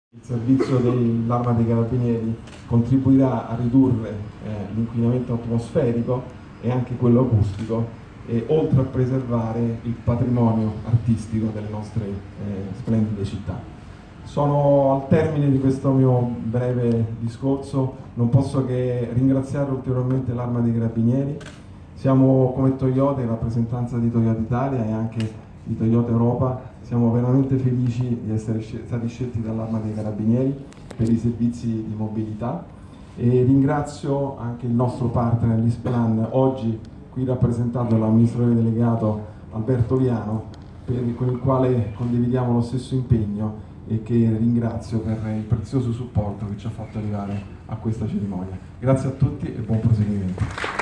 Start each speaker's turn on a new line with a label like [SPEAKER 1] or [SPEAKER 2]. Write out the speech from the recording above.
[SPEAKER 1] Il servizio dell'Arma dei Carabinieri contribuirà a ridurre l'inquinamento atmosferico e anche quello acustico, oltre a preservare il patrimonio artistico delle nostre splendide città. Sono al termine di questo mio breve discorso, non posso che ringraziare ulteriormente l'Arma dei Carabinieri. Siamo come Toyota, in rappresentanza di Toyota Italia e anche di Toyota Europa, siamo veramente felici di essere stati scelti dall'Arma dei Carabinieri per i servizi di mobilità e ringrazio anche il nostro partner l'Isplan, oggi qui rappresentato dall'amministratore delegato Alberto Viano, con il quale condividiamo lo stesso impegno e che ringrazio per il prezioso supporto che ci ha fatto arrivare a questa cerimonia. Grazie a tutti e buon proseguimento.